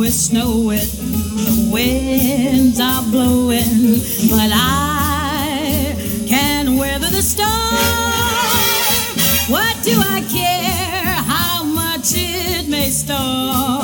is snowing, the winds are blowing, but I can weather the storm. What do I care how much it may storm?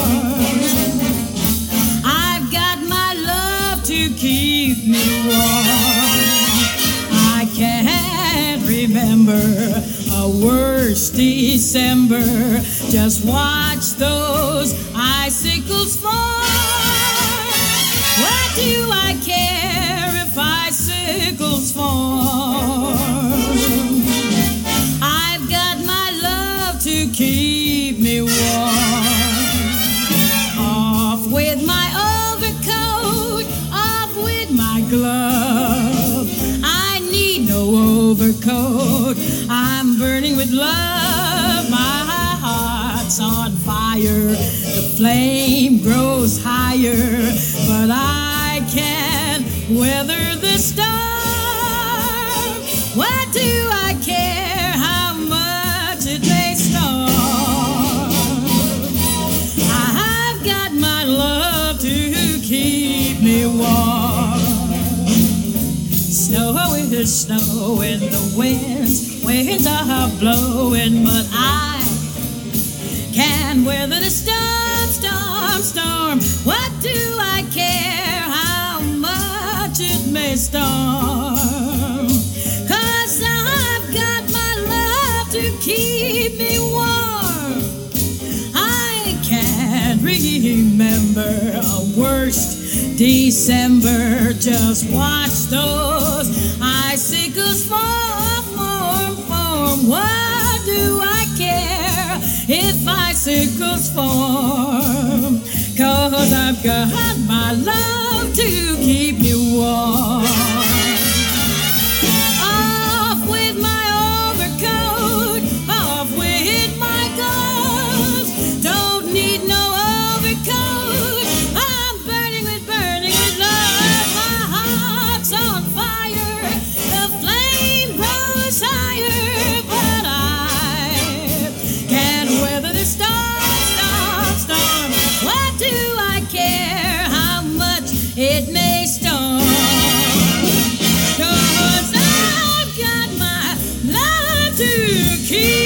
I've got my love to keep me warm. I can't remember a worse December. Just watch those icicles fall. What do I care if icicles fall? I've got my love to keep me warm. Off with my overcoat, off with my glove. I need no overcoat, I'm burning with love. My heart's on fire, the flame grows higher, but I can't weather the storm. What do I care how much it may storm? I've got my love to keep me warm. Snow is snowing, the winds are blowing, but I can weather the storm, storm, storm. What do I care how much it may storm? 'Cause I've got my love to keep me warm. I can't remember a worst December. Just watch those icicles form, form, form. What do I care if icicles form? 'Cause I've got my love to keep me warm. Off with my overcoat, off with my gloves. Don't need no overcoat, I'm burning with love. My heart's on fire, the flame grows higher, but I can't weather the storm, storm, storm. What do I care how much it may storm? 'Cause I've got my love to keep